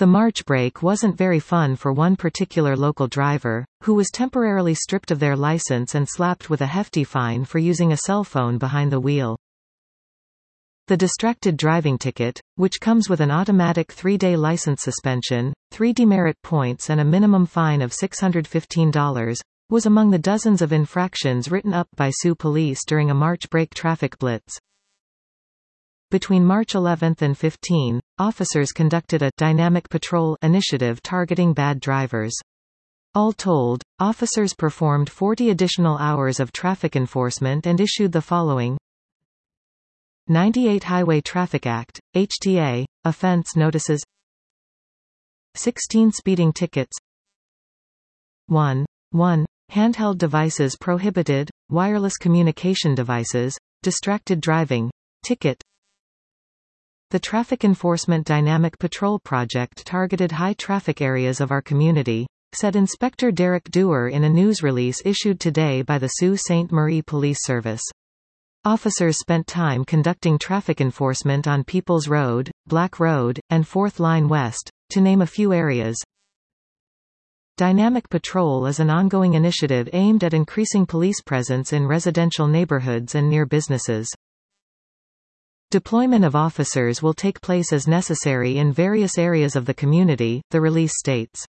The March break wasn't very fun for one particular local driver, who was temporarily stripped of their license and slapped with a hefty fine for using a cell phone behind the wheel. The distracted driving ticket, which comes with an automatic 3-day license suspension, 3 demerit points and a minimum fine of $615, was among the dozens of infractions written up by Sioux Police during a March break traffic blitz. Between March 11 and 15, officers conducted a dynamic patrol initiative targeting bad drivers. All told, officers performed 40 additional hours of traffic enforcement and issued the following: 98 Highway Traffic Act, HTA, offense notices, 16 speeding tickets, 1. Handheld devices prohibited, wireless communication devices, distracted driving, ticket. The Traffic Enforcement Dynamic Patrol Project targeted high traffic areas of our community, said Inspector Derek Dewar in a news release issued today by the Sault Ste. Marie Police Service. Officers spent time conducting traffic enforcement on Peoples Road, Black Road, and 4th Line West, to name a few areas. Dynamic Patrol is an ongoing initiative aimed at increasing police presence in residential neighborhoods and near businesses. Deployment of officers will take place as necessary in various areas of the community, the release states.